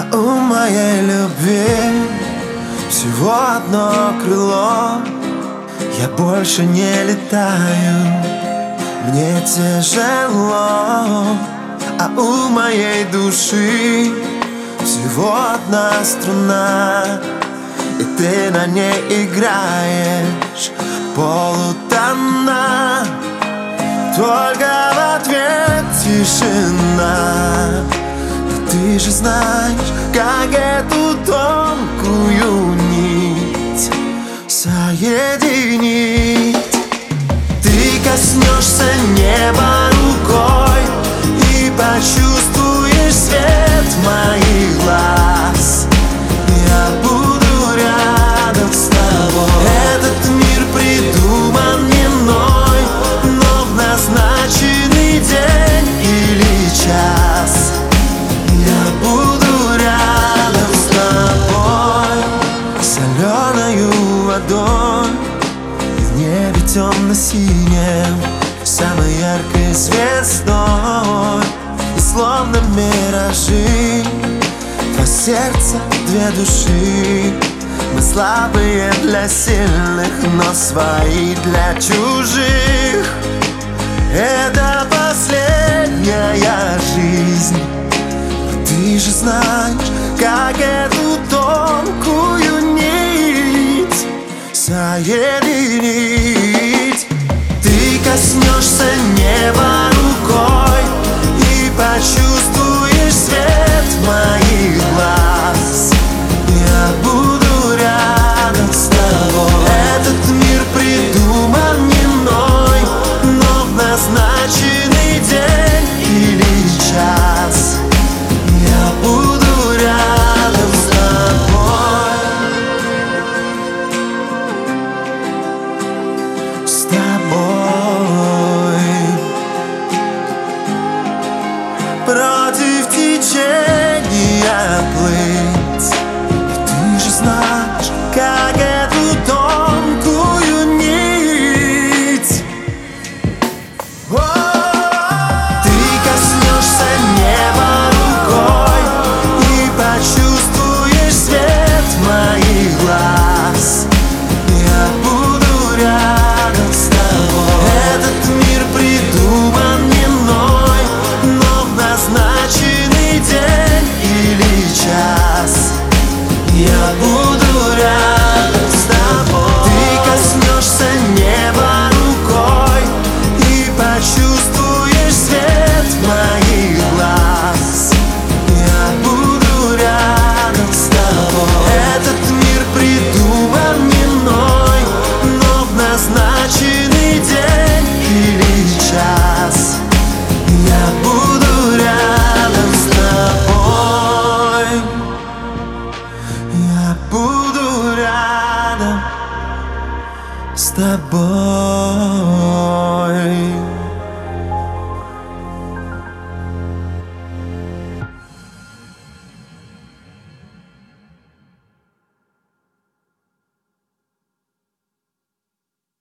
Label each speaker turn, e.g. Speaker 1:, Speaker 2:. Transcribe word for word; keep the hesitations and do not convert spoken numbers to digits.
Speaker 1: у моей любви всего одно крыло. Я больше не летаю, мне тяжело. А у моей души всего одна струна, и ты на ней играешь полутона. Только в ответ тишина. Но ты же знаешь, как эту тонкую нить соединить. Ты коснешься неба рукой и почувствуешь свет моих глаз. Я буду рядом с тобой. Этот мир придуман не мной, но в назначенный день или час я буду рядом с тобой. Соленою водой и в небе темно-синем, самой яркой звездой. И словно миражи, два сердца, две души. Мы слабые для сильных, но свои для чужих. Это последняя жизнь. Но ты же знаешь, как эту тонкую нить соединить. Ты коснешься неба